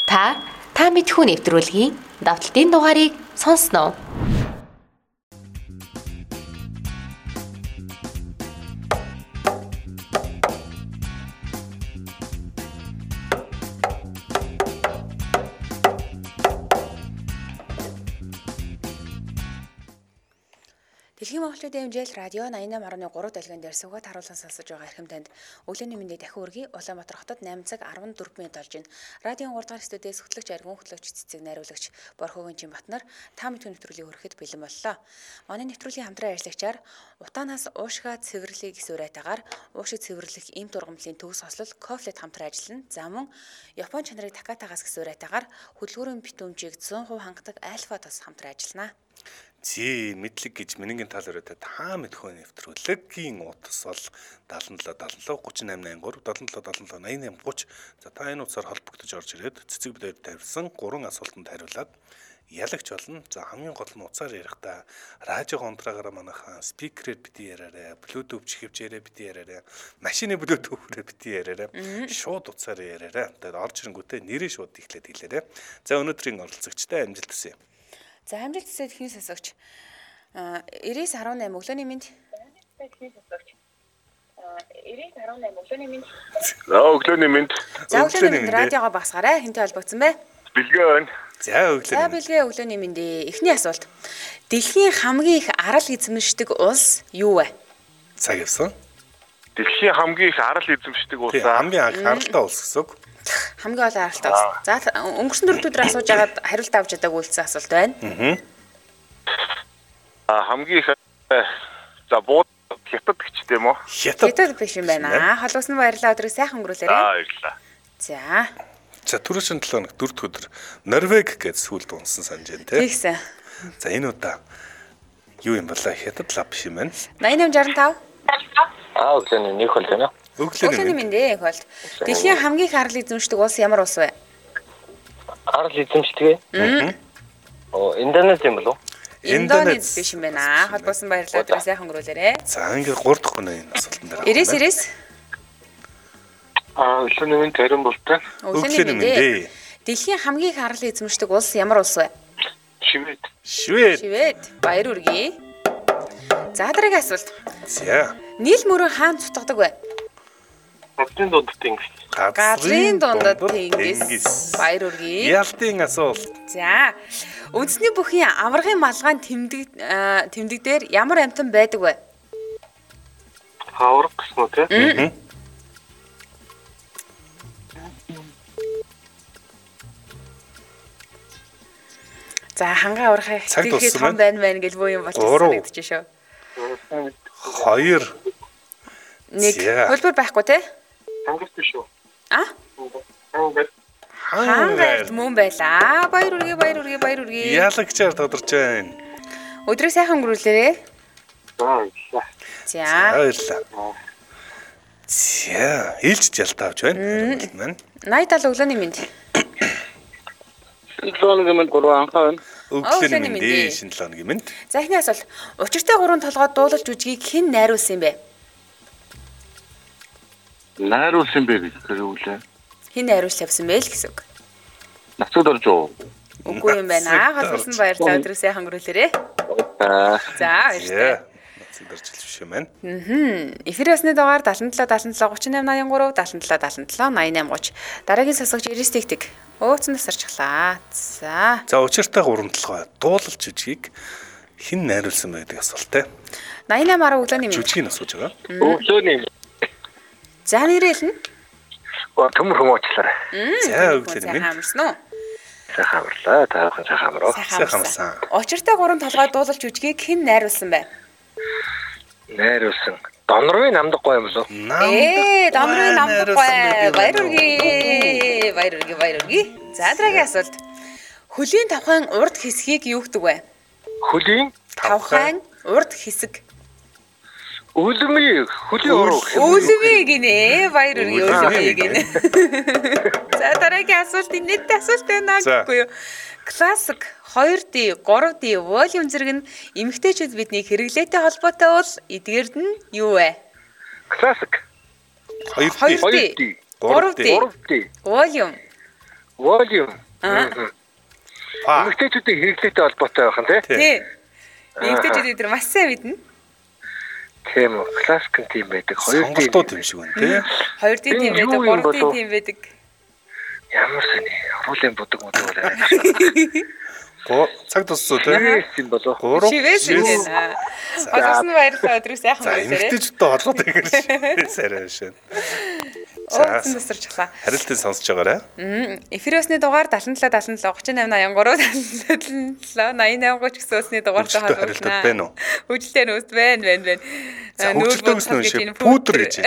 Та мэдхүү нэвтрүүлгийн давталтын дугаарыг сонсноо. Дэлхийн монголчуудын хэмжээл радио 88.3 дэлгэн дээр суугаад харуулсан сонсож байгаа эрхэм танд өглөөний мэндийг дахин үргэлж Улаанбаатар хотод 8 цаг 14 минут болж байна. Радион 3 дахь студиэс хөтлөгч Аргун хөтлөгч цэцэг найруулагч Борхогийн Чимбатнаар та мэдхүү нэвтрүүлгийг хүрэхэд бэлэн боллоо. Манай нэвтрүүлгийн хамтран ажиллагчаар утаанаас уушгаа цэвэрлэх суурайтаагаар уушиг цэвэрлэх эм тургамлын төгс хослол Кофлет хамтран ажиллана. За мөн Япон чанарыг Такатагаас суурайтаагаар хөдөлгүүрийн битүүмжийг 100% хангадаг Альфатас хамтран ажиллана. Зээ мэдлэг гэж менингийн тал өрөөтэй та мэдхүү нэвтрүүлгийн утас бол 77 77 3883 77 77 88 30. За та энэ утсаар холбогдож орж ирээд цэцэг бидээр тавьсан 3 асуултанд хариулаад ялагч болно. За хамгийн гол нь утсаар ярихдаа радио гонтраагаараа манайхан спикерээр бити яриараа, блютуз чихвчээрээ бити яриараа, машины блютузээр бити яриараа, шууд утсаар яриараа. Тэгээд орж ирэнгүүтээ нэрээ шууд ихлээд хэлээрээ. За өнөөдрийн оролцогчтой амжилт хүсье. За амжилт хүсээд хин сасагч 9918 өглөөний мэнд. Өглөөний мэнд. За өглөөний мэнд радиогоо багсгаарай. Хинтэй холбогдсон бэ? Бэлгээ байна. За өглөөний өглөөний мэнд. Эхний асуулт. Дэлхийн хамгийн их арал эзэмшдэг улс юу вэ? цаг явсан. Дэлхийн хамгийн их арал эзэмшдэг улсаа. Хамгийн анх аралтай улс гэсэн үг. Хамгийн олон аралтай улс. За өнгөрсөн 4 өдөр асууж агаад хариулт авч чадаагүй үлдсэн асуулт байна. Хамгийн их бууд хятад гэж тийм үү? Хятад биш юм байна. Холбосон баярлалаа, өдрийг сайхан өнгөрүүлээрэй. Баярлалаа. За түрүүшин 7 хоног 4 өдөр Норвег гэж сүлд унсан санаж байна тий. Тэгсэн. За энэ удаа юу юм бэлээ? Хятад лав биш юм байна. 8865. Өглөөний нэг хол байна. Өглөөний мэнд их бол. Дэлхийн хамгийн их арал эзэмшдэг улс ямар улс вэ? Арал эзэмшдэг. Индонез юм болов уу? Индонез биш юм байна. Холбосон баярлалаа, өдрийг сайхан өнгөрүүлээрэй. За ингээд 3 дахь өнөө энэ асуултанд дараа. 99. Өглөөний мэнд тарин болтой. Өглөөний мэнд. Дэлхийн хамгийн их арал эзэмшдэг улс ямар улс вэ? Швед. Баяр үргээ. За дараагийн асуулт. За. Нийл мөрөн хаан цутгадаг вэ? Газрын дунд тэнгис. Газрын дундад тэнгис. Баяр үргээ. Ялтын асуулт. За. Үндэсний бүхий аваргын малгайн тэмдэг дээр ямар амьтан байдаг вэ? Хавраг гэсэн үү те? За хангаа аврахыг тийхээ том байна гэж боо юм болчихсон нэгдэж шүү. 2 1 хөлбөр байхгүй те? Хангас биш үү? Хангарт мөн байлаа. Баяр үргээ. Ялагчаар тодорч байна. Өдрийг сайхан өнгөрүүлээрэй. За. Баярлалаа. За, ээлж ялтаа авч байна. 80 өглөөний мэнд. Өглөөний мэнд 3 анхаа байна. Өглөөний мэнд. Шинэ 7 өдрийн мэнд. За ихний асуулт. Учиртай 3 толгой дуулалж үжгийг хэн найруулсан юм бэ? Найруулсан бэ гэж хэлээ. Хэн найруулж тавьсан бэ л гэсэн үг. Нацад орж уу? Үгүй юм байна. Холбосон баярлалаа, өдрийг сайхан өнгөрүүлээрэй. За баярлалаа. Нацад орж хэлж юм байна. Эфир ясны дугаар 77 77 38 83 77 77 88 30. Дараагийн сасагч 99 тэгтэг. Өөцөн тасарчлаа. За учиртай 3 толгой дуулалж үжгийг хэн найруулсан бэ гэдэг асуултаа. 88 10 өглөөний мэнд. Жүжигийг асууж байгаа. Өглөөний. За нэрэл нь. Төмөр хүмүүжлээ. За өглөөний мэнд. Хамарсан уу? Хамарлаа. Таахан хамраа. Хамарсан. Учиртай 3 толгой дуулалж үжгийг хэн найруулсан бэ? Найруулсан. Донорын намдаг гоё юм болов. Донорын намдаг гоё. Баяр үргээ. За дараагийн асуулт. Хөлийн тавхайн урд хэсгийг юу гэдэг вэ? Хөлийн тавхайн урд хэсэг. Үлмий хөлийн уруу. Үлмий гинэ. Баяр үргээ гинэ. За дараагийн асуулт нийтдээ асуулт байна гэхгүй юу? Классик 2D, 3D волюм зэрэг нь эмэгтэйчүүд бидний хэрэглээтэй холбоотой бол эдгээрд нь юу вэ? Классик 2D, 3D волюм Volume. Эмэгтэйчүүдийн хэрэглээтэй холбоотой байх нь тий. Эмэгтэйчүүд өдөр маш сайн мэднэ. Тийм үү. Классик тийм байдаг. 2D тийм шиг байна тий. 2D тийм байдаг, 3D тийм байдаг. Ямар сони. Оруулын будаг байна. Цаг туссуу тий. Тийм болоо. 3 шивээс байна. Одоосын баярлалаа өдрөө сайхан байна. Эмэгтэйчүүдтэй холбоотой гэж сайраа шин. Өөцөн тасарчлаа. Харилцан сонсож байгаарай. Эфиросны дугаар 77 77 38 83 77 88 гэсэн усны дугаартай холбогдно. Байна уу? Үжилтэй нүүст байна. Нүүр бодсон шиг пүүдэр гэж.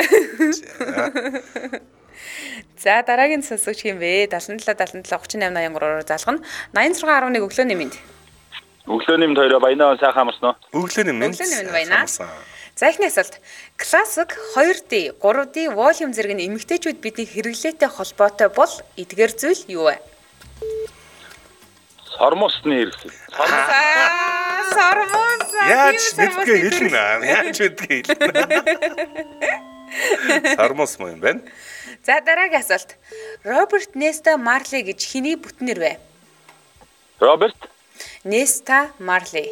За дараагийн сонсогч юм бэ? 77 77 38 83-оор залгана. 8611 өглөөний мэнд. Өглөөний мэнд хоёроо баянаа сайхан амарсан уу? Өглөөний мэнд баянаа. За ихний асуулт. Классик 2D, 3D volume зэрэг нь эмэгтэйчүүд бидний хэрэглээтэй холбоотой бол эдгээр зүйл юу вэ? Сормосны хэрэглээ. Сормос. Яаж мэдгээ хэлнэ? Сормос юм байна. За дараагийн асуулт. Роберт Неста Марли гэж хэний бүтнээр вэ? Роберт Неста Марли.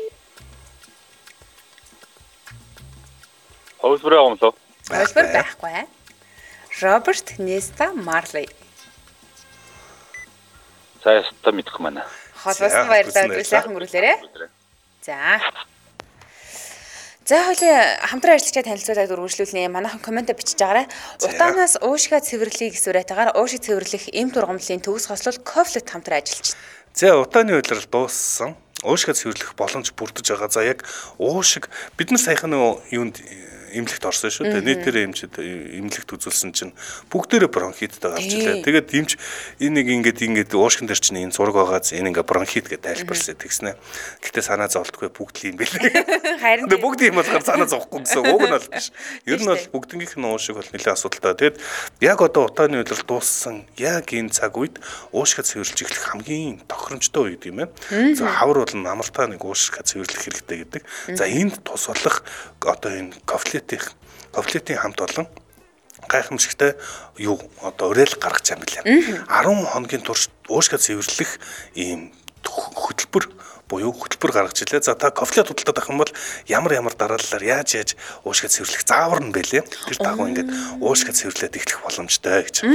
Хөөсбөрөө гомлоо. Хөөсбөр байхгүй. Роберт Неста Марли. Цаашдаа мэдэх маань. Холбоосон баярлалаа өдрөө сайхан өнгөрүүлээрэ. За. За хоёлаа хамтран ажиллаж танилцуулаад үргэлжлүүлнэ. Манайхан коммент бичиж байгаарай. Утаанаас уушгаа цэвэрлэе гэсвэрэтагаар уушиг цэвэрлэх эм тургамлын төгс хослол Кофлет хамтран ажиллаж байна. За утааны үйлрэл дууссан. Уушгаа цэвэрлэх боломж бүрдэж байгаа. За яг уушиг бид нар саяхан юунд имлэгт орсон шүү дээ. Нийтээрээ имлэгт үзүүлсэн чинь бүгдээрээ бронхиттай гарч илээ. Тэгээд имч энийг ингээд уушгин дээр чинь энэ зураг байгааз энэ ингээд бронхит гэдэг тайлбарсан тэгснэ. Гэтэ санаа зовлтгүй бүгд юм бэлээ. Харин бүгд юм болохоор санаа зовхгүй гэсэн үг нь бол биш. Ер нь бол бүгднгийнх нь уушиг бол нэлээд асуудалтай. Тэгээд яг одоо утааны үйлрэл дууссан яг энэ цаг үед уушгаа цэвэрлж эхлэх хамгийн тохиромжтой үед юм байна. За хавар бол намартаа нэг уушгаа цэвэрлэх хэрэгтэй гэдэг. За энд тус болох одоо энэ Кофлетийн хамт олон гайхамшигтай юу одоо уриал гаргаж байгаа юм билээ. 10 хоногийн турш уушгаа цэвэрлэх ийм хөтөлбөр буюу хөтөлбөр гаргаж илээ. За та кофлет худалдаад авах юм бол ямар дараалалаар яаж уушгаа цэвэрлэх заавар нь бэлээ. Тэр дагуу ингээд уушгаа цэвэрлээд эхлэх боломжтой гэж.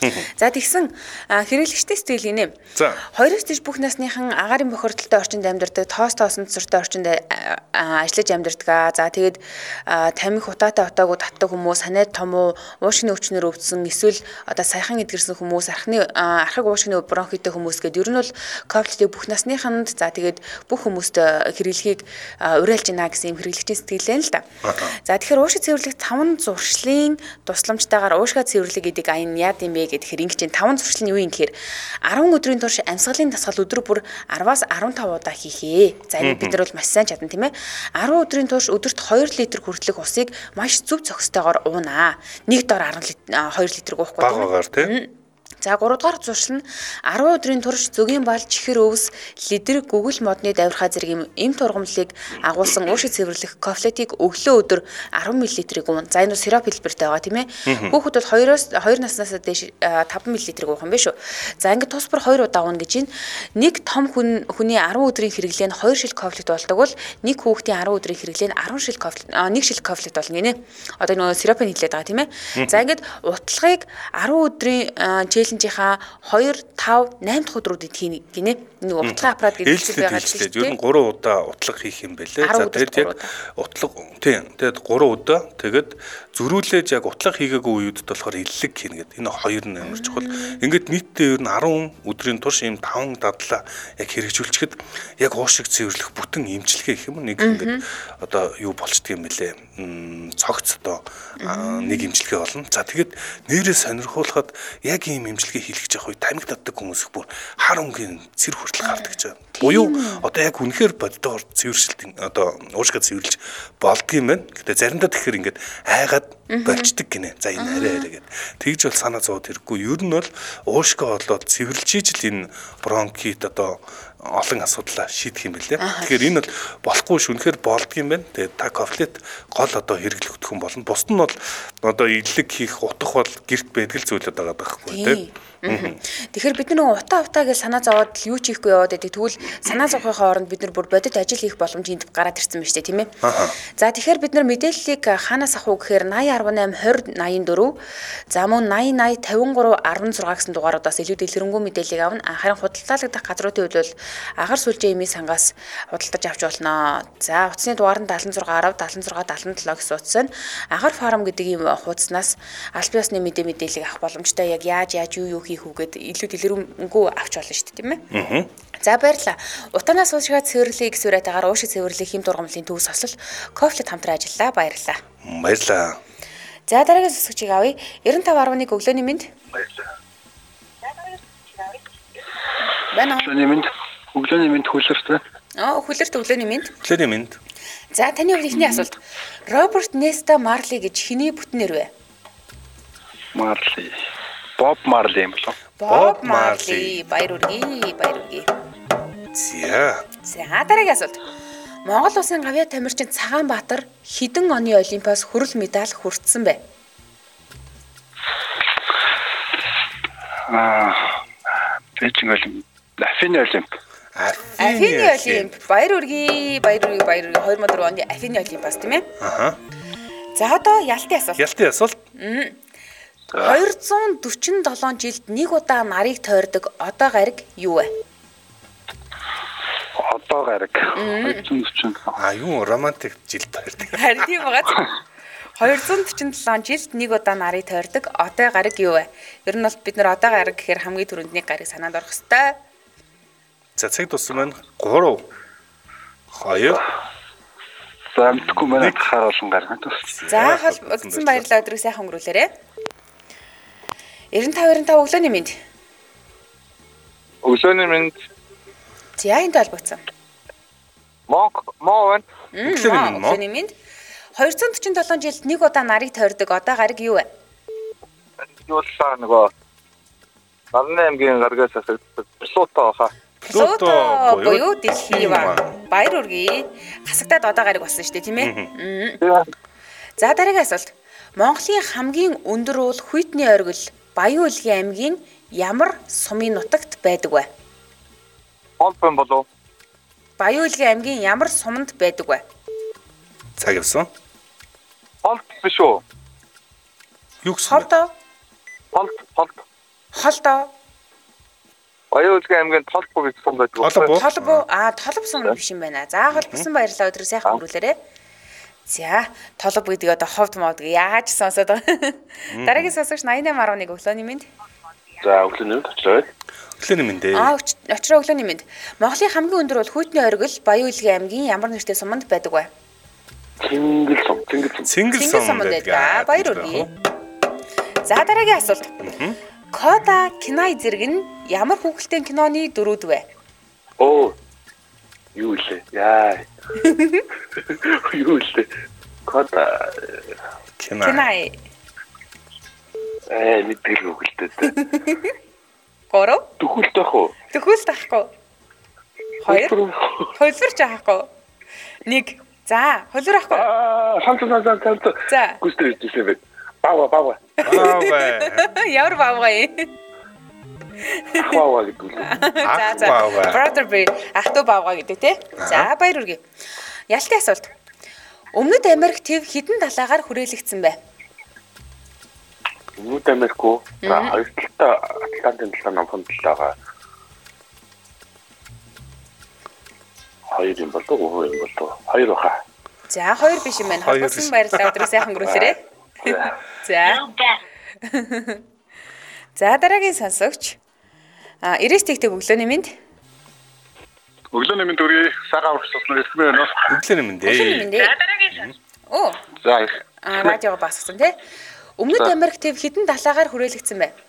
За тэгсэн хэрэглэгчтэй сэтгэл гинэ. За 2-оос дээш бүх насныхан агаарын бохирдолтой орчинд амьдардаг, тоосны цэцэртэй орчинд ажиллаж амьдардаг. За тэгээд тамхи утаатай отоогүй татдаг хүмүүс, ханаад том уу, уушгины өвчнөр өвдсөн, эсвэл одоо саяхан эдгэрсэн хүмүүс, архаг уушгины бронхиттэй хүмүүс гэдэг ер нь бол кофлетийг бүх насныханд за тэгээд бүх хүмүүст хэрэглэхийг уриалж байна гэсэн юм хэрэглэгчийн сэтгэлээ л да. За тэгэхээр уушиг цэвэрлэх 5 зуршлын тусламжтайгаар уушгаа цэвэрлэх гэдэг аян яад юм бэ гэхээр ингэж 5 зуршил нь юу юм гэхээр 10 өдрийн турш амьсгалын дасгал өдөр бүр 10-аас 15 удаа хийхээ. За энэ бид нар бол маш сайн чадна тийм ээ. 10 өдрийн турш өдөрт 2 литр хүртэлх усыг маш зөв зохистойгоор уунаа. Нэг дор 2 литр уухгүй тийм ээ. За 3 дугаар зуршил нь 10 өдрийн турш зөгийн бал чихэр өвс лидер гүгэл модны давирхаа зэрэг эм тургамлыг агуулсан уушиг цэвэрлэх кофлетийг өглөө өдөр 10 мл-ийг уун. За энэ сироп хэлбэртэй байгаа тийм ээ. Хүүхэд бол 2 наснаас дээш 5 мл-ийг уух юм биш үү. За ингээд тус бүр 2 удаа уун гэж байна. Нэг том хүний 10 өдрийн хэрэглээ нь 2 шил кофлет болдог бол нэг хүүхдийн 10 өдрийн хэрэглээ нь 10 шил кофлет 1 шил кофлет болно гинэ. Одоо нөгөө сиропыг хэлээд байгаа тийм ээ. За ингээд утлагыг 10 өдрийн челленжийнхаа 2, 5, 8 дахь өдрүүдэд хийнэ гинэ. Нэг утлагын аппарат гэдэг зүйл байгаа л тийм. Ер нь 3 удаа утлаг хийх юм бэлээ. За тэгээд яг утлаг тийм. Тэгээд 3 удаа тэгээд зөрүүлээж яг утлаг хийгээгүй үеүдд болохоор иллэг хийнэ гэдэг. Энэ хоёр нь амар чухал. Ингээд нийтдээ ер нь 10 өдрийн турш ийм 5 дадлаа яг хэрэгжүүлчихэд яг уушиг цэвэрлэх бүтэн эмчилгээ гэх юм. Нэг ингээд одоо юу болчдөг юм бэлээ. Цогц одоо нэг эмчилгээ болно. За тэгээд нэрээ сонирхуулахад яг ийм эмчилгээ хийлгэж явах үе тамхи татдаг хүмүүс их бүр хар өнгийн цэр хүртэл гардаг гэж байна. Буюу одоо яг үнэхээр боддоор цэвэршилт одоо уушгаа цэвэрлж болдгийм байна. Гэтэ заримдаа тэгэхээр ингээд айгаад болчдөг гинэ. За энэ арай гэдэг. Тэгж бол санаа зовоод хэрэггүй. Ер нь бол уушгаа болоод цэвэрлж ижил энэ бронхит одоо олон асуудлаа шийдэх юм билээ. Тэгэхээр энэ бол болохгүй шүнхээр болдгийм байна. Тэгээд та кофлет гол одоо хэрэглэгдэх юм болно. Бусд нь бол одоо иллэг хийх утах бол гэрт байдаг л зүйлүүд байгаа байхгүй тийм. Тэгэхээр бид нэг утаа гэж санаа зовоод юу ч хийхгүй яваад байдаг. Тэгвэл санаа зовхынхаа оронд бид нар бүр бодит ажил хийх боломж энд гараад ирсэн байна шүү дээ, тийм ээ. За тэгэхээр бид нар мэдээллийг хаанаас авах уу гэхээр 8018 20 84 за мөн 80 80 53 16 гэсэн дугааруудаас илүү дэлгэрэнгүй мэдээллийг авна. Харин худалдаалагдах газруудын хувьд бол агаар сүлжээ эмийн сангаас худалдаж авч болно. За утасны дугаар нь 76 10 76 77 гэсэн утас нь агаар фарм гэдэг ийм хуудаснаас аль биесны мэдээллийг авах боломжтой. Яг яаж юу хийх үгээд илүү дэлгэрэнгүй авч болно шүү дээ, тийм ээ. За баярлалаа. Утаанаас уушгаад цэвэрлэе гэсэн үрэтэйгээр уушиг цэвэрлэх хэм дургамлын төвс ослол кофлет хамтран ажиллаа. Баярлалаа. Баярлалаа. За дараагийн сүсгчийг авъя. 95.1 өглөөний мэнд. Баярлалаа. Байна уу? Өглөөний мэнд хүлэртэй. Хүлэрт өглөөний мэнд. Өглөөний мэнд. За таны хувьд ихний асуулт. Роберт Неста Марли гэж хэний бүтнээр вэ? Марли. Боб Марли юм болов. Боб Марли. Баяр үргээ. За дараагийн асуулт. Монгол улсын гавьяа тамирчин Цагаанбаатар хэдэн оны Олимпиас хүрэл медаль хүртсэн бэ? Бээжин Олимп. Афины Олимп. Афины Олимп. Баяр үргээ. 2004 оны Афины Олимпиас тийм ээ? За одоо ялтын асуулт. 247 жилд нэг удаа нарыг тойрдог одоо гариг юу вэ? Одоо гариг 247. Юу романтик жилд тойрдог. Харин тийм байгаа. 247 жилд нэг удаа нарыг тойрдог одоо гариг юу вэ? Ер нь бол бид нар одоо гариг гэхээр хамгийн түрүүнд нэг гариг санаанд орох хэвээр. За цаг туссан байна. 3 2 Замтгүй манай харуулсан гаргана. За холбогдсон баярлалаа өдрийг сайхан өнгөрүүлээрэй. 95 өглөөний мэнд. Өглөөний мэнд. За энд холбогдсон. Моо. Өглөөний мэнд. 247 жилд нэг удаа нарыг тойрдог одоо гариг юу вэ? Юулаа нөгөө Нарны аймгийн гаргаас Плуто хаа. Плуто буюу дэлхий ба. Баяр үргээ. Хасагдаад одоо гариг болсон шүү дээ, тийм ээ? За дараагийн асуулт. Монголын хамгийн өндөр уул Хүйтний оргил Баян Улгийн аймгийн ямар сумын нутагт байдаг вэ? Хомпон болов. Баян Улгийн аймгийн ямар суманд байдаг вэ? Цаг явсан. Холт биш үү? Юу гэсэн бэ? Холдоо. Баян Улгийн аймгийн Толбо гэж сум байдаг. Толбо сум биш юм байна. За холбосон баярлалаа өдрөө сайхан өнгөрүүлээрэй. За толбо гэдэг одоо ховд мод яаж сонсоод байгаа. Дараагийн сонсогч 88.1 өглөөний мэнд. За өглөөний мэнд очроо. Өглөөний мэнд. Очроо өглөөний мэнд. Монголын хамгийн өндөр бол Хүйтний оргил Баян Улгийн аймгийн ямар нэртэй суманд байдаг вэ? Цингэл сум байдаг. Баяр үргээ. За дараагийн асуулт. Кода кино зэрэг нь ямар хүүхэлдэйн киноны дөрүүд вэ? Юу лээ? Яа. Юу лээ? Кода кино. Мэдээлгүй хөлтэй. 3 Төхөлт ах уу? Төхөлт ахгүй. 2 Хөлбөрч ахгүй. 1 За, хөлбөр ахгүй. Хамт. За. Гүстэй хэлсэн бэ. Баава. Ямар баава юм? Баава гэдэг үү? За. Brother Bear ахтуу баава гэдэг тий. За, баяр үргээ. Ялтын асуулт. Өмнөд Америк төв хэдэн далаагаар хүрээлэгдсэн бэ? Өмнөд Америк уу? За, хоёр талтай Атлантын талаа намхан талаагаа. Хоёр юм болов. Хоёр баха. За, хоёр биш юм байна. Холбосон баярлалаа өдрөө сайхан өнгөрүүлээрэй. За. За, дараагийн сонсогч. 90-т өглөөний мэнд. Өглөөний мэнд өргөе. Сагаа урагшлсан ирсэн байна уу? Өглөөний мэнд. За, дараагийн сонсогч. За. Радиого бассан тий. Өмнөд Америк төв хэдэн далаагаар хүрээлэгдсэн бэ?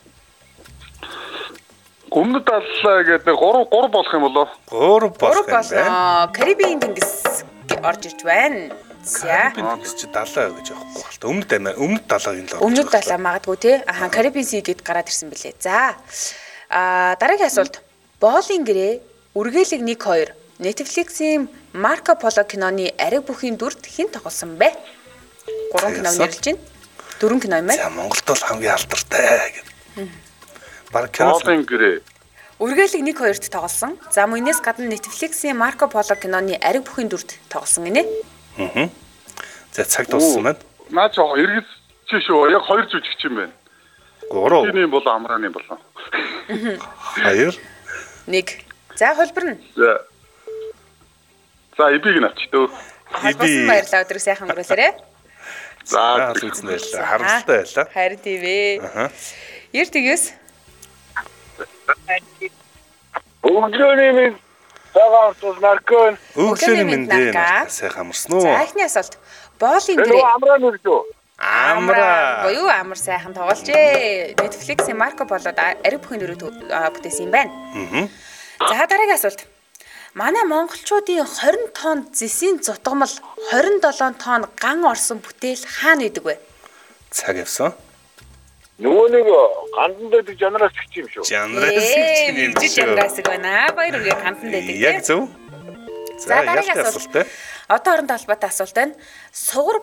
Өмнөд далаа гэдэг 3 болох юм болов? 3 болох юм байна. Карибын тэнгис орж ирж байна. За. Карибын тэнгис чи далаа гэж аахгүй хальт. Өмнөд далаагийн л. Өмнөд далаа магадгүй тий. Карибын sea гэд гараад ирсэн бэлээ. За. Дараагийн асуулт. Боолын гэрээ үргэлэг 1-2 Netflix-ийн Марко Поло киноны ариг бүхийн дүрд хэн тоглосон бэ? 3 кино нэрлэж байна. 4 кино юм байна. За Монголд бол хамгийн алдартай гэдэг. Бараг кино. Боолын гэрээ. Үргэлэг 1-2-т тоглосон. За мөнөөс гадна Netflix-ийн Марко Поло киноны Ариг бүхийн дүрт тоглосон гинэ. За цаг дууссан байна. Наа ч эргэж чи шүү. Яг 2 жүжигч юм байна. 3. Тэний бол амрааны болоо. 2. 1. За хөлбөрнө. За ибиг нач дөө. Холбосон баярлалаа өдрөө сайхан өнгөрүүлээрэ. За үзэн баярлалаа. Харамсалтай байлаа. Харин тийм ээ. Ер тгээс Өглөөний минь цагаан тус наркон. Өглөөний мэндэ сайхан амарсан уу? За эхний асуулт. Боолын Энэ гэрээ. амраа нүрдөө. Амраа. Боёо амар сайхан тоглолжээ. Netflix-ийн Марко Полод Ариг бүхийн дүрийг бүтээсэн юм байна. За дараагийн асуулт. Манай монголчуудын 20 тонн зэсийн зутгамал 27 тонн ган орсон бүтээл хаана идэг вэ? Цаг явсан. Нөгөө нэг гандан дэдэг жанраас гिच юм шүү. Жанраас юм Жиж жанраас байна. Баяр үргээ гандан дэдэг. Яг зөв. За дараагийн асуулт. Одоо хоорондоо холбоотой асуулт байна. Сугар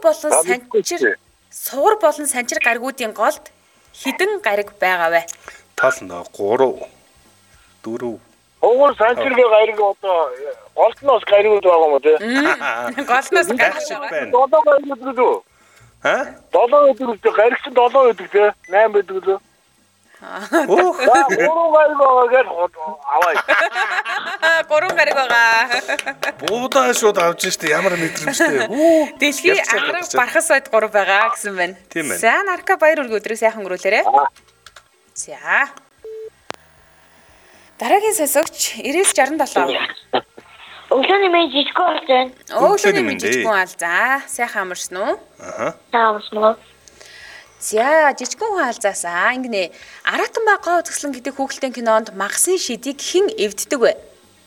болон санчир гаригуудын голд хідэн гариг байгаа вэ? Таална 3 4 Уур санчиргээ гариг одоо голтноос гаригуд байгаа юм уу те? Голтноос гарах шиг байна. 7 гаригуд үү? 7 өдрөд гаригч 7 өдөр те 8 өдөр лөө. Оо. 3 гариг байгаа гэж аваа. 3 гариг байгаа. Буудаа шууд авч штэ ямар мэдрэмжтэй. Дэлхийн арга бархас сайд 3 байгаа гэсэн байна. За нарка баяр үргээ өдрөө сайхан өнгөрүүлээрэ. За. Дараагийн сасагч 9967. Өглөөний мэнд жижиг болж байна. Өглөөний мэнд жижигхэн ал. За, сайхан амарсан уу? Таамарсан уу? За, жижигхэн хаалзаасаа ингэнэ. Аратан байгаа үзэсгэлэн гэдэг хүүхэлдэйн кинонд магасын шидийг хэн эвддэг вэ?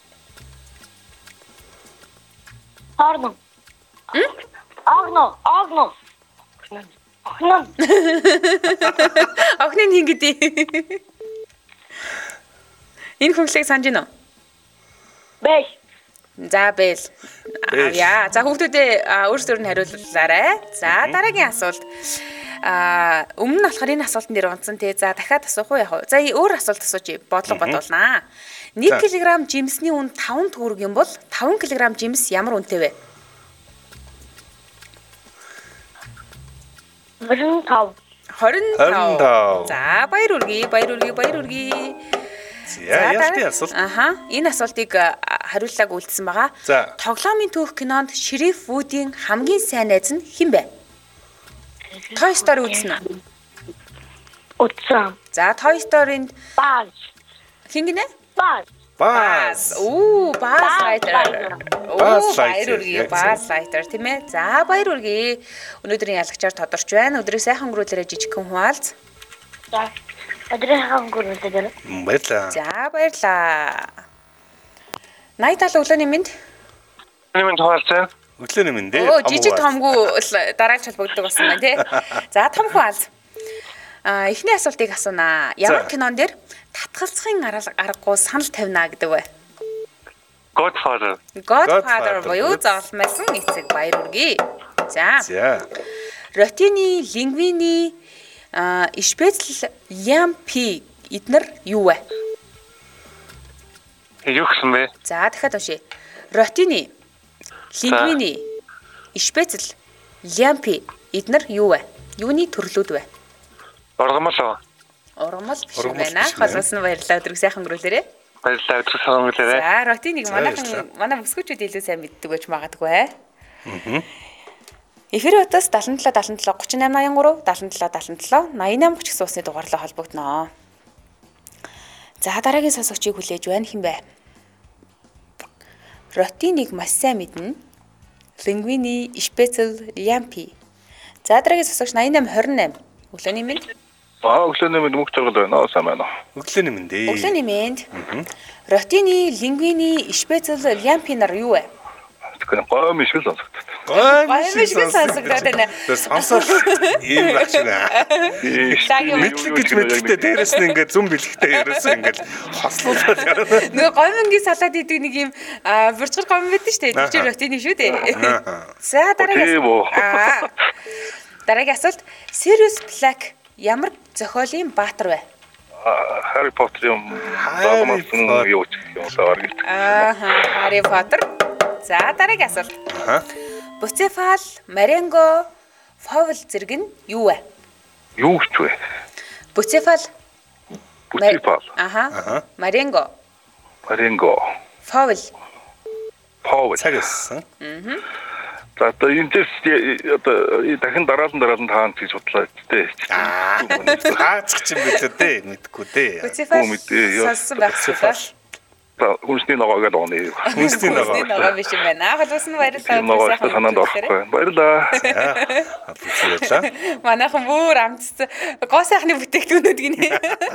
Огно. Огнын хин гэдэг. Энэ хүүхлийг санаж гинөө? Бэл. За бэл. Яа, за хүүхдүүдээ өөрсдөр нь хариуллаарай. За дараагийн асуулт. Өмнө нь болохоор энэ асуултан дээр унтсан тий. За дахиад асуух уу яах вэ? За өөр асуулт асууж бодлого бодуулнаа. 1 кг жимсний үн 5 төгрөг юм бол 5 кг жимс ямар үнэтэй вэ? 25. За баяр үргээ. За яалтын асуулт. Энэ асуултыг хариуллааг үлдсэн байгаа. Тоглоомын түүх кинонд Шериф Вудийн хамгийн сайн найз нь хэн бэ? Toy Story үзсэн үү? Үзсэн. За Toy Story-нд Buzz. Хин гинэ? Buzz. Buzz Lightyear. Баяр үргээ Buzz Lightyear тийм ээ. За баяр үргээ. Өнөөдрийн ялагчаар тодорч байна. Өдрийг сайхан өнгөрүүлээрэ жижигхэн хуалц. За. Өдрийн хангууруудаар. Баярлаа. За баярлаа. 80 өглөөний мэнд. Өглөөний мэнд хаалцаа. Өглөөний мэнд. Жижиг томгүй дараач холбогддог болсон байна тий. За том хуалц. Эхний асуултыг асуунаа. Ямар кинон дээр татгалзахын аргагүй санал тавина гэдэг вэ? Godfather буюу золмосон эцэг баяр үргээ. За. Ротины, лингвини Шпецл Лямпи эднэр юу вэ? Юу гэсэн бэ? За дахиад уншъя. Ротины, лингвини, Шпецл Лямпи эднэр юу вэ? Юуны төрлүүд вэ? Ургамал биш байна. Холбосон баярлалаа. Өдрийг сайхан өнгөрүүлээрэ. Баярлалаа. Өдрийг сайхан өнгөрүүлээрэ. За ротиныг манай бүсгүүчүүд илүү сайн мэддэг байж магадгүй. Эфир утас 77 77 3883 77 77 88 30 гэсэн усны дугаарлаа холбогдноо. За дараагийн сонсогчийг хүлээж байна хэн бэ? Ротиныг маш сайн мэднэ. Лингвини, Шпецл, Лямпи. За дараагийн сонсогч 8828. Өглөөний мэнд. Өглөөний мэнд мөнх жаргал байна. Сайн байна. Өглөөний мэнд. Өглөөний мэнд. Ротины, лингвини, Шпецл, Лямпи нар юу вэ? Тэгэхээр гойм ишгэл сонсогддог. байна. Сонсол ийм байх шиг аа. Мэдлэг гэж мэдлэгтэй дээрээс нь ингээд зүм бэлгтэй ерөөсөө ингээд хослуулаад явна. Нөгөө гомингийн салаад идэг нэг юм бурцгар гомин байдаг шүү дээ. Тэр чинь ротины шүү дээ. За дараагийн асуулт. Sirius Black ямар зохиолын баатар вэ? Harry Potter-ийн Potter. юу ч юм лавар гэж. Harry Potter. За дараагийн асуулт. Аха. Буцефал, Маренго, Фовл зэрэг нь юу вэ? Юу ч вэ? Буцефал. Буцефал. Аха. Маренго, Маренго. Фовл. Цагаас. За одоо энэ одоо дахин дараалан таан гэж бодлоо тээ. Хаацх юм билээ дээ. Мэдгүй дээ. Буцефал. Сонссон байх шүү. Хүнсний ногоо гэдэг оны. Хүнсний Ногоо биш юм байна. Холбоос нь баярлалаа. Ногоо санаанд орхгүй. Баярлалаа. Баярлалаа. Манайхан бүр амтц гоо сайхны бүтээгдэхүүнүүд гинэ.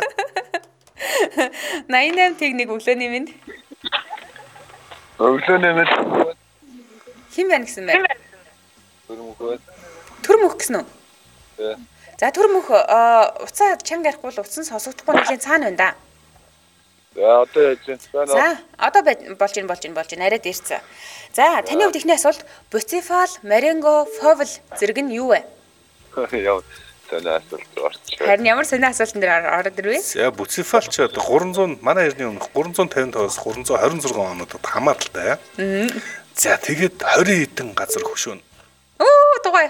88 техник өглөөний минь. Өглөөний минь. Хин байна гэсэн бэ? Төр мөх гэсэн үү? Тий. За төр мөх уцаа чанга ярихгүй л утсан сонсогдохгүй нэлийн цаана байна да. За одоо яаж байна? За одоо болж ин арай дээрцээ. За таны хувьд ихний асуулт Буцефал, Маренго, Фовл зэрэг нь юу вэ? Яа, таны асуулт орч. Харин ямар сони асуултан дээр ороод ирвэ? За Буцефал ч одоо 300 манай эртний өмнөх 355-аас 326 онуудад хамааталтай. За тэгээд 20 хэдэн газар хөшөөнө. Оо тугай.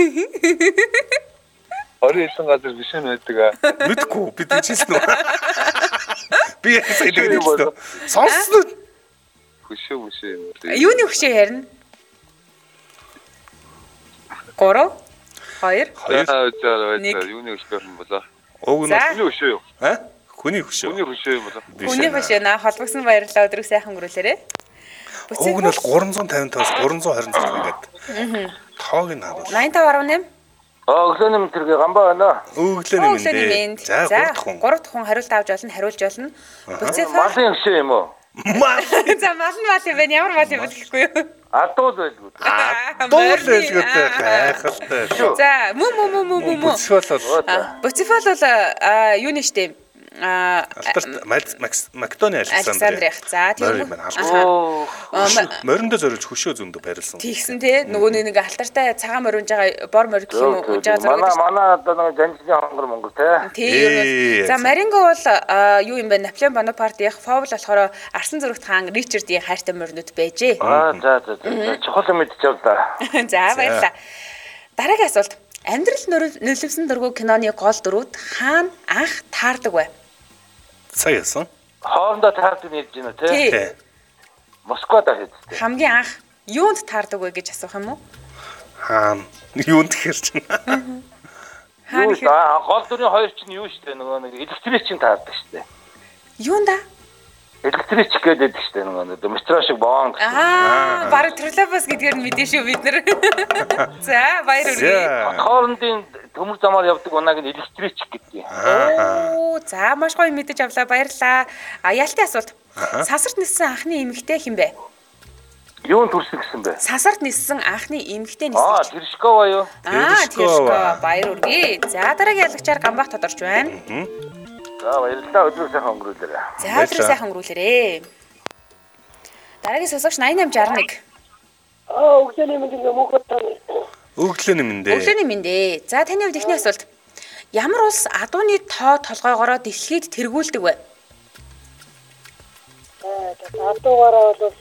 20 хэдэн газар биш нь байдаг. Мэдгүй бид хэлсэн үү? Би яг хэлээд байна. Сонссон. Хөшөө. Юуны хөшөө ярина? 3 2 За юуны хөшөө юм болоо. Уг нь Хүний хөшөө юу? Хүний хөшөө. Хүний хөшөө юм болоо. Хүний хөшөө наа холбогсон баярлалаа өдрөг сайхан өнгөрүүлээрэ. Уг нь бол 350-аас 326 ингээд. Тоог нь харуул. 85.8 Өглөөний мэд тэргээ гамбаа байна. Өглөөний мэнд. За 3 дахь хүн хариулт авч болно, хариулж болно. Буцефал. Малын хөшөө юм уу? За мал юм байна. Ямар мал юм бэ гэхгүй юу? Адуул байлгүй. Адуул байлгүй гайхалтай. За мөн. Буцефал бол юу нэштэй? Алтарт Макдоны Александрих. За тийм үү. Мориндоо зориулж хөшөө зөндө барилсан. Тэгсэн тий нөгөө нэг алтартай цагаан моринж байгаа бор морь гэх юм уу жаа зураг. Манай одоо нэг жанжны хонгор монгол тий. Тийм. За Маренго бол юу юм бэ? Наполеон Бонапартийн Фовл болохоор Арсан зүрэгт хаан Ричардийн хайртай моринууд байжээ. За. Чухал мэдчихв да. За баярлалаа. Дараагийн асуулт. Амьдрал нөлөөлсөн дөрвөн киноны гол дөрүүд хаана анх таардаг вэ? Цагаасан. Хоорондоо таардаг нэрж байна тий. Москвад хийдэг. Хамгийн анх юунд таардаг вэ гэж асуух юм уу? Хаана? Юунд тэгэхээр чинь? Гол дөрвийн хоёр чинь юу штэ нөгөө нэг электричийн таардаг штэ. Юунда? Электрич гэдэг штэ нөгөө метро шиг боон. Бараг троллейбус гэдгээр нь мэдэн шүү бид нар. За баяр хүргэе. Хоорондын төмөр замаар явдаг унааг нь электрич гэдэг. За маш гоё мэдэж авлаа баярлаа. Ялтын асуулт. Сасарт ниссэн анхны эмэгтэй хэн бэ? Юунд төрсөн гэсэн бэ? Сасарт ниссэн анхны эмэгтэй ниссэн. Тэршкова юу? Тэршкова баяр хүргэе. За дараагийн ялагчаар гамбах тодорч байна. За баярлалаа өдрөө сайхан өнгөрүүлээрэй. За өдрөө сайхан өнгөрүүлээрэй. Дараагийн сонсогч 8861. Өглөөний мэнд мөнхөд тань. Өглөөний мэндээ. Өглөөний мэндээ. За таны хувьд ихний асуулт. Ямар улс адууны тоо толгойгоороо дэлхийд тэргүүлдэг вэ? Адуугаараа бол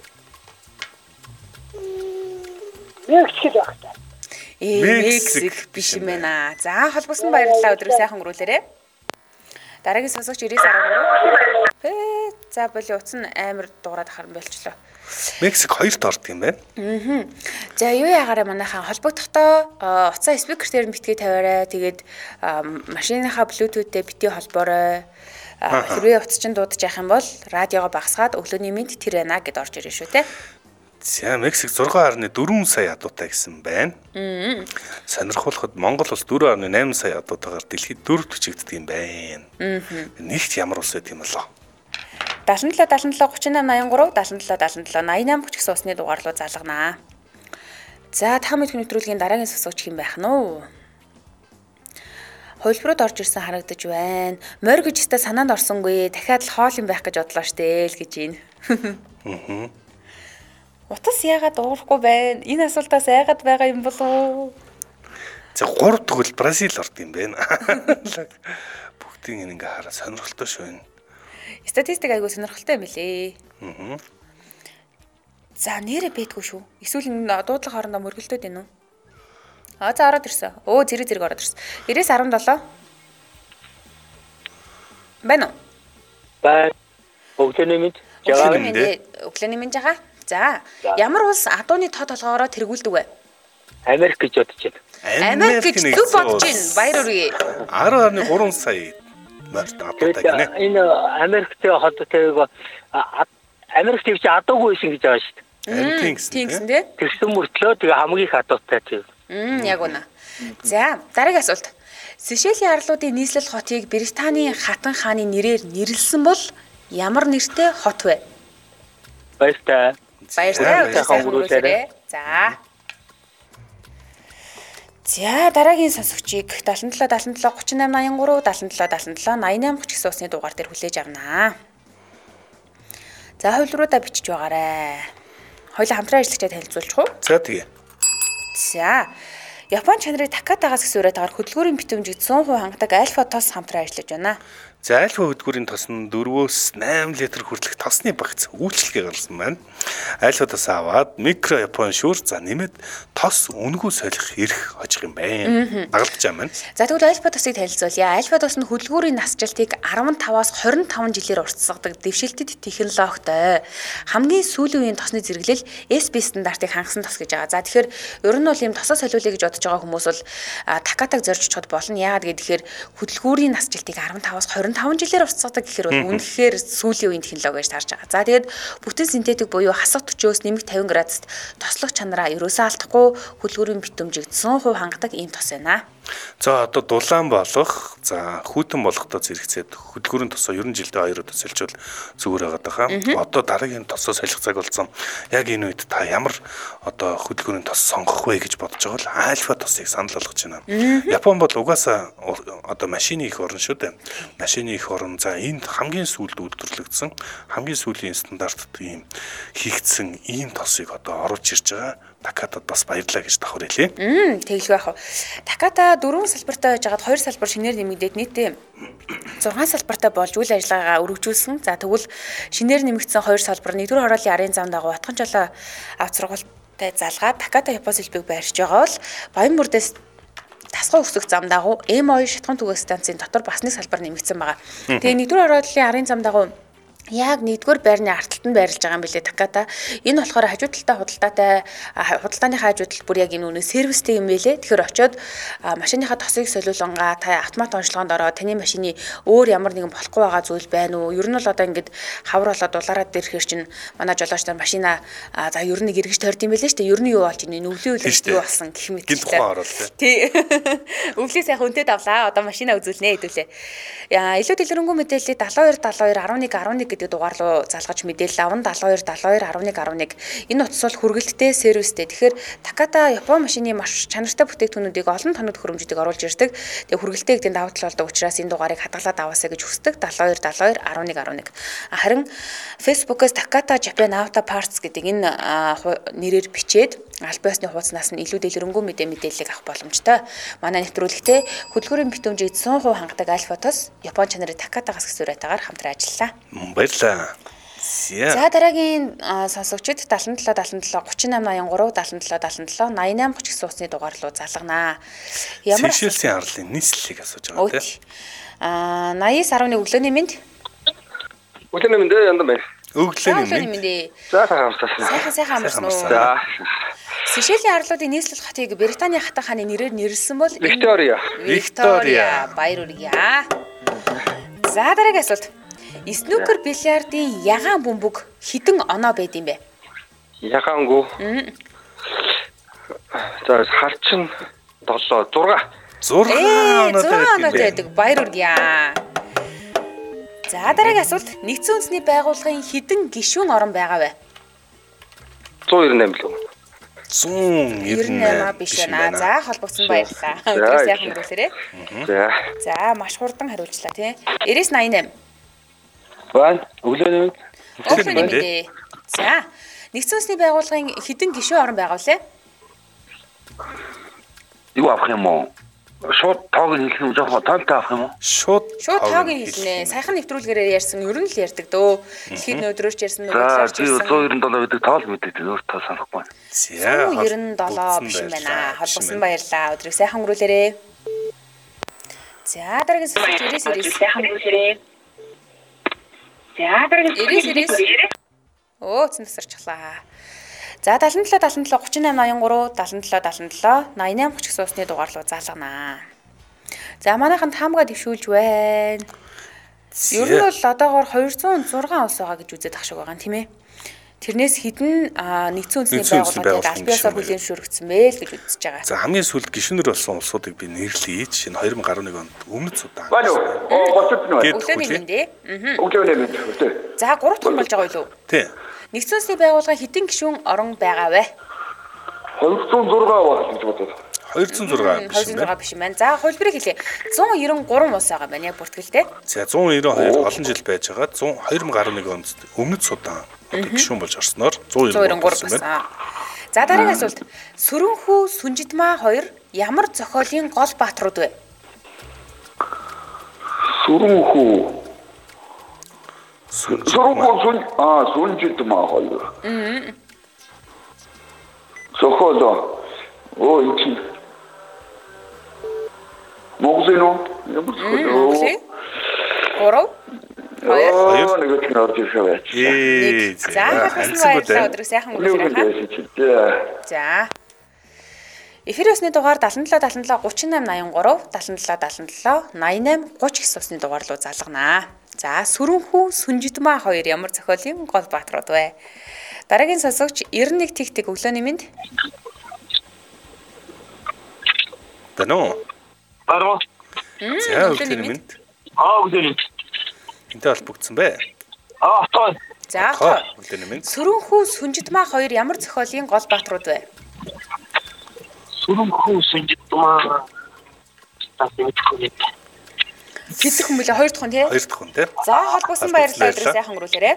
Мексик байх та. Мексик биш юм байна. За холбосон баярлалаа өдрөө сайхан өнгөрүүлээрэй. Дараагийн сонсогч 9013. За боли утсан амар дуурайд харан болчлоо. Мексик хоёрт ордог юм байна. За юу яагаараа манайхаа холбогдохдоо утсаа спикер дээр нь битгий тавиарай. Тэгээд машиныхаа блютуthтэй битгий холбоорой. Хэрвээ утас чинь дуудаж явах юм бол радиогоо багасгаад өглөөний мэд тэр байна гэд орж ирэн шүү те. За Мексик 6.4 сая ядуутай гэсэн байна. Сонирхолтой Монгол улс 4.8 сая ядуутайгаар дэлхийд дөрөвт бичигддэг юм байна. Нэгт ямар улс байт юм болоо? 77 38 83 77 88 гэсэн усны дугаар руу залганаа. За та мэдхэн нэвтрүүлгийн дараагийн сонсогч хэм байх нь уу? Хөлбөрөд орж ирсэн харагдаж байна. Морь гэж өстой санаанд орсонгүй. Дахиад л хоол юм байх гэж бодлоо штэ л гэж байна. Утас яагаад уурахгүй байна? Энэ асуултаас айгаад байгаа юм болов уу? За 3 тэгвэл Бразил орд юм байна. статистикийн ингээ хараа сонирхолтой шүү энэ. Статистик айгуу сонирхолтой юм лээ. Аа. За нэрэ бэдгүй шүү. Эсвэл энэ дуудлага хоорондоо мөргөлдөд байна уу? За ороод ирсэн. Зэрэг ороод ирсэн. 9-17. Байна уу? Бай. Өглөөний мэд. Өглөөний мэд жагаа. За ямар улс адууны тоо толгоороо тэргүүлдэг вэ? Америк гэж бодож байна. Америк гэж зүг бодож байна. Баяр хүргэе. 10.3 сая морд адуутай гинэ. Энэ Америктэй холбоотой Америк тийм чи адуугүй байсан гэж байгаа шүү дээ. Тийм гэсэн тий. Тэгсэн мөртлөө тэгээ хамгийн их адуутай тийм. Яг үнэ. За дараагийн асуулт. Сейшелийн арлуудын нийслэл хотыг Британий хатан хааны нэрээр нэрлсэн бол ямар нэртэй хот вэ? Баяртай. Баяртай. За дараагийн сонсогчийг 77 77 38 83 77 77 88 30 гэсэн усны дугаар дээр хүлээж авнаа. За хувилбаруудаа бичиж байгаарэ. Хоёулаа хамтран ажиллагчаа танилцуулчих уу? За тэгээ. За Япон чанарын Такатагаас гисүүрээ тагаар хөдөлгүүрийн битүүмжид 100% хангадаг альфа-тос хамтран ажиллаж байна. За альфа хөдөлгүүрийн тос нь 4-8 литр хүртэлх тосны багц үйлчлэгээ гаргасан байна. Альфа тос аваад микро Япон шүүр за нэмээд тос үнгүү солих эрх хожих юм байна. Дагалдаж байгаа маань. За тэгвэл альфа тосыг танилцуулъя. Альфа тос нь хөдөлгүүрийн насжилтыг 15-аас 25 жилээр уртасгадаг дэвшилтэд технологитой. Хамгийн сүүлийн үеийн тосны зэрэглэл SP стандартыг хангасан тос гэж байгаа. За тэгэхээр ер нь бол ийм тосоо солиулъя гэж бодож байгаа хүмүүс бол Такатаг зорж очиход болно. Яагаад гэхээр хөдөлгүүрийн насжилтыг 15-аас 25 жилээр уртасгадаг гэхээр бол үнэхээр сүүлийн үеийн технологи гэж тарж байгаа. За тэгээд бүтэн синтетик буюу хасах төчөөс нэмэх 50 градуст тослох чанараа ерөөсөө алдахгүй хөдөлгүүрийн битүүмжийг 100% хангадаг ийм тос байна. За одоо дулаан болох, за хүйтэн болохдоо зэрэгцээд хөдөлгүүрийн тосоо 90 жилдээ 2 удаа солилцвол зүгээр байгаа. Одоо дараагийн тосоо солих цаг болсон. Яг энэ үед та ямар одоо хөдөлгүүрийн тос сонгох вэ гэж бодож байгаа бол альфа тосыг санал болгож байна. Япон бол угаасаа одоо машины их орн шүү дээ. Машины их орн. За энд хамгийн сүүлд үйлдвэрлэгдсэн, хамгийн сүүлийн стандартад ийм хийгдсэн ийм тосыг одоо оруулж ирж байгаа. Такатад бас баярлалаа гэж давхар хэлье. Тэглгүй яах вэ? Таката 4 салбартай байж хагаад 2 салбар шинээр нэмэгдээд нийтдээ 6 салбартай болж үйл ажиллагаагаа өргөжүүлсэн. За тэгвэл шинээр нэмэгдсэн 2 салбар нэгдүгээр хорооллын арын зам дагуу Атган жолоо авч сургуультай залгаад Таката Япон хэлбэг байршиж байгаа бол Баян бүрдээс тасгай өсөх зам дагуу М2 шатхан түгээх станцын дотор бас нэг салбар нэмэгдсэн байгаа. Тэгээ нэгдүгээр хорооллын арын зам дагуу яг нэгдүгээр байрны арталт нь байрлаж байгаа юм билээ Таката. Энэ болохоор хажуу талтай худалдааныхаа хажуу талд бүр яг энэ үнэ сервистэй юм билээ. Тэгэхээр очиод машиныхаа тосыг солиулангаа та автомат онцлогоонд ороод таны машины өөр ямар нэгэн болохгүй байгаа зүйл байна уу? Ер нь л одоо ингэж хавар болоод дулаараад ирэхээр чинь манай жолооч нар машина за ер нь эргэж тойрд юм билээ шүү дээ. Ер нь юу болж ийн өвлийн үйлс юу болсон гэх мэт. Гинт ухаан ороод тий. Өвлий сайхан үнэтэй давлаа. Одоо машина үзүүлнэ хэдүүлээ. Илүү дэлгэрэнгүй мэдээллийг 72 72 11 11 гэдэг дугаар руу залгаж мэдээлэл авна. 72 72 11 11. Энэ утас бол хүргэлттэй сервистэй. Тэгэхээр Таката Япон машины маш чанартай бүтээгдэхүүнүүдийг олон тоног хөрөмжүүдийг оруулж ирдэг. Тэгээ хүргэлттэй гэдэг нь давуу тал болдог учраас энэ дугаарыг хадгалаад аваасаа гэж хүсдэг. 72 72 11 11. Харин Facebook-оос Takata Japan Auto Parts гэдэг энэ нэрээр бичээд аль биесны хуудаснаас нь илүү дэлгэрэнгүй мэдээллийг авах боломжтой. Манай нэвтрүүлэгтээ хөдөлгүүрийн битүүмжийг 100% хангадаг альфа тос Япон чанарын Takatагаас гисүүрэтээр хамтран ажиллалаа. Баярлалаа. За дараагийн сонсогчид 77 77 38 83 77 77 88 30 гэсэн усны дугаар руу залганаа. Ямар Сейшелийн арлын нийслэлийг асууж байгаа тийм. 80-11 өглөөний мэнд. Өглөөний мэнд яндан байна. Өглөөний мэнд. За сайхан амарсан уу? За. Сейшелийн арлуудын нийслэл хотыг Британий хатан хааны нэрээр нэрлсэн бол Виктория. Баяр хүргэе. За дараагийн асуулт. Снукер бильярдын ягаан бөмбөг хідэн оноо байд юм бэ? Ягаангүү. За харчин 6 оноо байдаг. Баяр хүргэе. За дараагийн асуулт. Нэгдсэн үндэсний байгууллагын хідэн гишүүн орон байгаа вэ? 198 лөө. 198 биш байна. За холбогдсон баярлалаа. Өдрөөс яхан мөрүүлээрээ. За маш хурдан хариулчлаа тий. 9988. Байна. Өглөөний мэнд. За нэгдсэн үндэсний байгууллагын хідэн гишүүн орон байгаа үлээ? Юу авах юм уу? Шууд тоог нь хэлэх юм жоохон тонтой авах юм уу? Шууд тоог нь хэлнэ. Саяхан нэвтрүүлгээрээ ярьсан ер нь л ярьдаг дөө. Дэлхийд нөдрөөч ярьсан За 197 гэдэг тоол мэдээд өөр тоо санахгүй. За 197 биш юм байна. Холбосон баярлаа. Өдрийг сайхан өнгөрүүлээрэй. За дараагийн сүүлд 99 сайхан өнгөрүүлээрэй. За дараагийн 99 Цэн тасарчлаа. За 77 77 38 83 77 77 88 30 гэсэн усны дугаар руу залганаа. За манайханд хаамгаа дэвшүүлж байна. Ер нь бол одоогоор 206 ус байгаа гэж үзээд ах шиг байгаа юм тийм ээ. Тэрнээс хэдэн нэгдсэн үндэсний байгууллагууд аль биесээр хүлээн зөвшөөрөгдсөн бэ л гэж үзэж байгаа. За хамгийн сүүлд гишүүнэр болсон улсуудыг би нэрлэе. Жишээ нь 2011 онд Өмнөд Судан. Өглөөний мэндэ. Өглөөний мэнд. За 3 дахь болж байгаа юу? Тий. Нэгдсэн үндэсний байгууллагын хэдэн гишүүн орон байгаа вэ? 206 байна гэж бодод. 206 биш юм байна. За хөлбөрийг хэлье. 193 ус байгаа байна яг бүртгэлтэй. За 192 олон жил байж байгаа. 2011 онд Өмнөд Судан гишүүн болж орсноор 193 байна. За дараагийн асуулт. Сүрэнхүү Сүнжидмаа 2 ямар зохиолын гол бааtruуд вэ? Сүрэнхүү Сүнжидмаа 2. Зохиол энэ чинь Монголын ямар зохиол? 3 нэг ч орж ирэх ээ. За баярлалаа өдрөө сайхан өнгөрүүлээ. За. Эфир усны дугаар 77 77 38 83 77 77 88 30 гэсэн усны дугаар руу залганаа. За Сүрэнхүү Сүнжидмаа 2 ямар зохиолын гол бааtruуд вэ? Дараагийн сонсогч 91 тик өглөөний мэнд. Бано. Баруу. За өглөөний мэнд. Өглөөний. Энтэй холбогдсон бэ? Тоо. За өглөөний мэнд. Сүрэнхүү Сүнжидмаа 2 ямар зохиолын гол бааtruуд вэ? Сүрэнхүү Сүнжидмаа Хэдэх хүн бэлээ 2 дахь хүн тий? 2 дахь хүн тий. За холбосон баярлалаа өдрөө сайхан өнгөрүүлээрэй.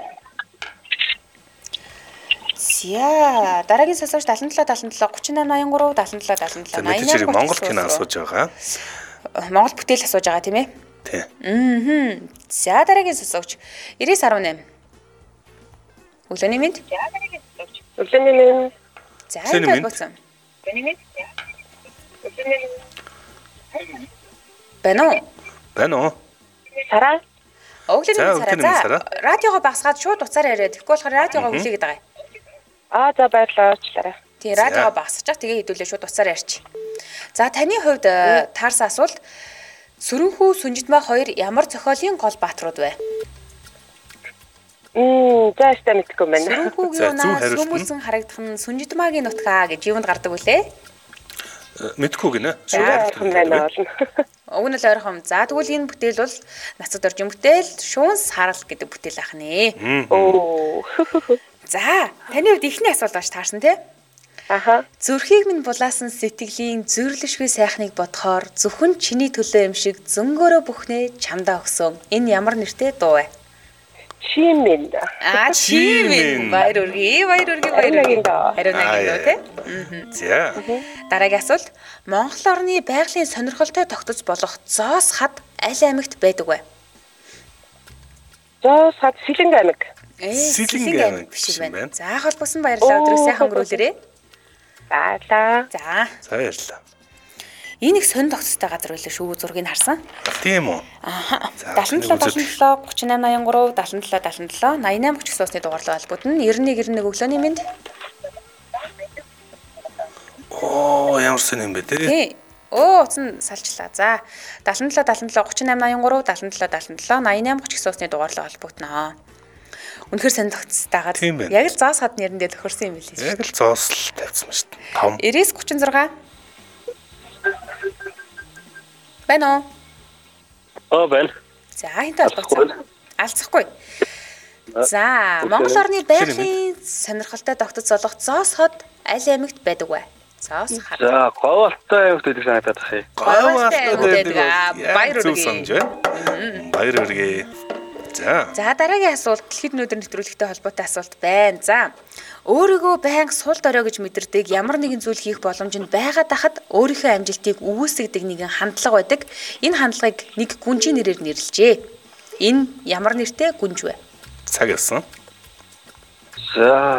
За дараагийн сонсогч 77 77 38 83 77 77 88 Монгол кино асууж байгаа. Монгол бүтээл асууж байгаа тийм ээ? Тий. За дараагийн сонсогч 9918 өглөөний мэнд. Өглөөний мэнд. За энэ болсон. Бано. Сараа. Өглөөний мэнд Сараа. Радиогоо багсгаад шууд уцаар яриад. Тэгэхгүй болохоор радиогоо хүлээгээд байгаа юм. За баярлалаа уучлаарай. Тий радиогоо багсчих тэгээ хэдүүлээ шууд уцаар ярьчих. За таны хувьд таарсан асуулт Сүрэнхүү Сүнжидмаа 2 ямар зохиолын гол бааtruуд вэ? За ястаа мэдгүй байна. Сүрэнхүүгийн унаа сүмүүлсэн харагдах нь Сүнжидмаагийн нутгаа гэж юунд гардаг вүлээ? Мэдхгүй гинэ. Шууд байна болно. Уг нь л ойрхон. За тэгвэл энэ бүтээл бол нацад оржин бүтээл шуун сарал гэдэг бүтээл ах нэ. За таны хувьд ихний асуулт бааш таарсан тий? Зүрхийг минь булаасан сэтгэлийн зүрлэшгүй сайхныг бодохоор зөвхөн чиний төлөө юм шиг зөнгөөрөө бүхнээ чамдаа өгсөн. Энэ ямар нэртэй дуу вэ? Чимэн. Чимэн. Баяр үргээ. Хариунагийн дуу тий? За. Дараагийн асуулт. Монгол орны байгалийн сонирхолтой тогтож болох зоос хад аль аймагт байдаг вэ? Зоос хад Сэлэнг аймаг. Сэлэнг аймаг биш байна. За холбосон баярлалаа өдрөө сайхан өнгөрүүлээрэй. Баярлалаа. За баярлалаа. Энэ их сонь тогтцтой газар байлаа шүү зургийг харсан. Тийм үү? 77 77 38 83 77 77 88 30 гэсэн усны дугаарлал холбогдно. 91 өглөөний мэнд. Ямар сонь юм бэ те? Тий. Утсан салчлаа. За 77 77 38 83 77 77 88 30 гэсэн усны дугаарлал холбогдно. Үнэхээр сонь тогтцтойгаад яг л зоос хад нэрэндээ тохирсон юм билээ. Яг л зоос л тавьсан шүү дээ. 90 36 Бано. Байна. За энтэй холбогдсон. Алцахгүй. За Монгол орны байгалийн сонирхолтой тогтц болох зоос хот аль аймагт байдаг вэ? Зоос хот. За Говьалтай аймагт байдаг санагдаад байна. Говьалтай байдаг. Баяр үргээ. Баяр үргээ. За. За дараагийн асуулт дэлхийд өнөөдөр нэвтрүүлэгтэй холбоотой асуулт байна. За. Өөрийгөө байнга сул дорой гэж мэдэрдэг ямар нэгэн зүйл хийх боломж нь байгаад хахад өөрийнхөө амжилтыг үүсгдэг нэгэн хандлага байдаг. Энэ хандлагыг нэг гүнжийн нэрээр нэрлэжээ. Энэ ямар нэртэй гүнж вэ? Цаг явсан. За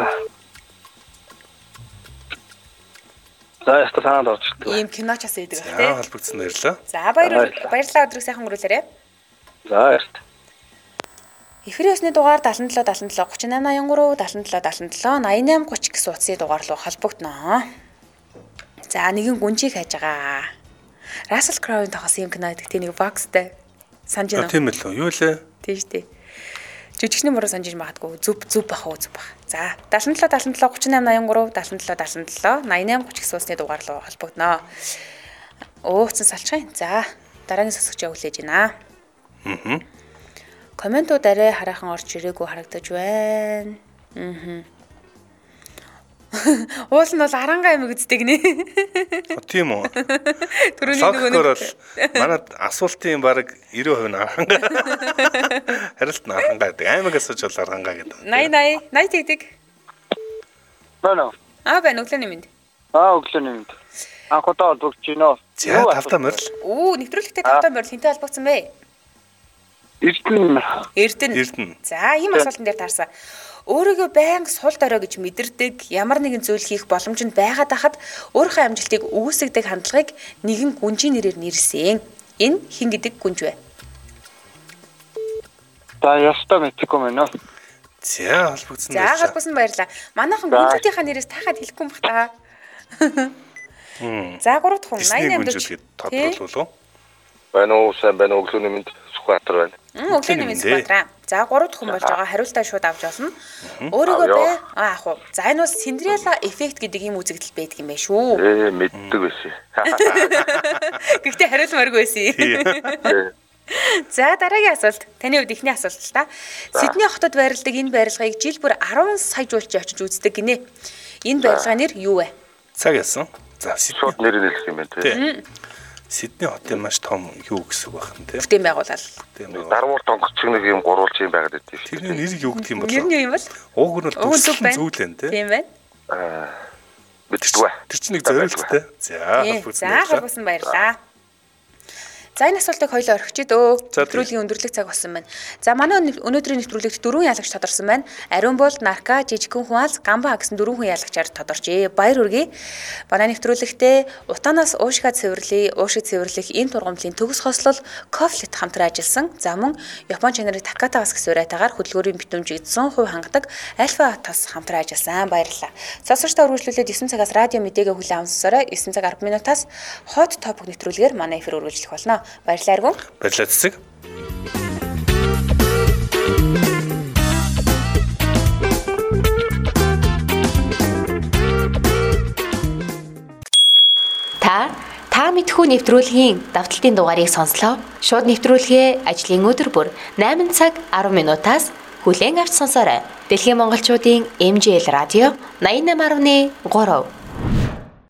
яста санаад орж ирдэг. Ийм киноч ас идэг За тий. холбогдсон баярлалаа. За баярлалаа өдрийг сайхан өнгөрүүлээрэй. За яст. Эфирийн өсний дугаар 77 77 38 83 77 77 88 30 гэсэн утасны дугаар руу холбогдноо. За нэгэн гүнжийг хайж байгаа. Russell Crowe-ийн тоглосон юм кино гэдэг тийм нэг бокстэй. Санаж байна уу? Тийм л үү? Юу лээ? Тийм шүү дээ. Жүжигчний мөрөө санаж магадгүй зүв бах уу зүв бах. За 77 77 38 83 77 77 88 30 гэсэн усны дугаар руу холбогдноо. Ууцсан салчгын. За дараагийн сонсогчоо хүлээж байна. Комментууд арай хараахан орж ирээгүй харагдаж байна. Уул нь бол арангаа юм үздэг нэ. Тийм үү? Түрүүний Логикоор бол манад асуултын баг 90% нь арангаа. Харилт нь арангаа гэдэг. Аймаг асууж бол арангаа гэдэг. 80 тэгдэг. Байна уу? Байна өглөөний минь. Өглөөний минь. Анхудаа олбогч гинөө. За тавтаа морил. Нэвтрүүлэгтээ тавтаа морил хинтээ холбогдсон бэ? Эрдэнэ. За ийм асуултан дээр таарсан. Өөрийгөө байнга сул дорой гэж мэдэрдэг ямар нэгэн зүйл хийх боломж нь байгаад хахад өөрийнхөө амжилтыг үүсгдэг хандлагыг нэгэн гүнжийн нэрээр нэрлсэн. Энэ хэн гэдэг гүнж вэ? За яста мэдхгүй мэн үү? За холбогдсон баярлалаа. За холбогдсон баярлалаа. Манайхан гүнжүүдийнхаа нэрээс тахад хэлэхгүй юм бах та. За 3 дахь хүн 88 гүнжүүд тодруулах уу? Байна уу, сайн байна уу, өглөөний минь Сүхбаатар байна. Өглөөний минь Сүхбаатар. За 3 дахь хүн болж байгаа. Хариултаа шууд авч олно. Өөрийгөө яах вэ? За энэ бол Cinderella effect гэдэг юм үзэгдэл байдаг юм байна шүү. Мэддэг байсан. Гэхдээ хариулмааргүй байсан. За дараагийн асуулт. Таны хувьд ихний асуулт л та. Сидней хотод байрладаг энэ барилгыг жил бүр 10 сая жуулчин очиж үздэг гинэ. Энэ барилгын нэр юу вэ? Цаг ясан. За шууд нэр нэлсэн юм байна тий. Сидней хотын маш том юу гэсэн үг байх нь тий. Бүтээн байгууллал. Дармуур тонгоч нэг юм гурвалж юм байгаад байдгийг шүү. Тэр нэр юу гэх юм бол? Нэр нь юу юм бол? Ууг нь бол төсөл зүйлэн тий. Тийм байна. Мэдчихвэ. Тэр чинь нэг зориулттай. За холбосон баярлаа. За энэ асуултыг хоёлоо орхиж дөө. Нэвтрүүлгийн өндөрлөг цаг болсон байна. За манай өнөөдрийн нэвтрүүлэгт 4 ялагч тодорсон байна. Ариун бол, Нарка, Жижигхэн Хуалс, Гамба гэсэн 4 хүн ялагчаар тодорчээ. Баяр хүргэе. Манай нэвтрүүлэгтээ утаанаас уушгиад цэвэрлэх энэ тургамлын төгс хослол Кофлет хамтран ажилласан. За мөн Япон чанарын Такатагас гэсэн урайтаагаар хөдөлгөөрийн битүүмжийг 100% хангадаг Альфа Атос хамтран ажилласан. Баярлалаа. Сонсогчдоо үргэлжлүүлээд 9 цагаас радио мэдээгээ хүлээн авсан сорой 9 цаг 10 минутаас хот топик нэвтрүүлгээр манай эфир үргэлжлэх болно. Баярлалаа Аргун. Баярлалаа цэцэг. Та мэдхүү нэвтрүүлгийн давталтын дугаарыг сонслоо. Шууд нэвтрүүлгээ ажлын өдөр бүр 8 цаг 10 минутаас хүлээн авч сонсоорой. Дэлхийн монголчуудын MJL радио 88.3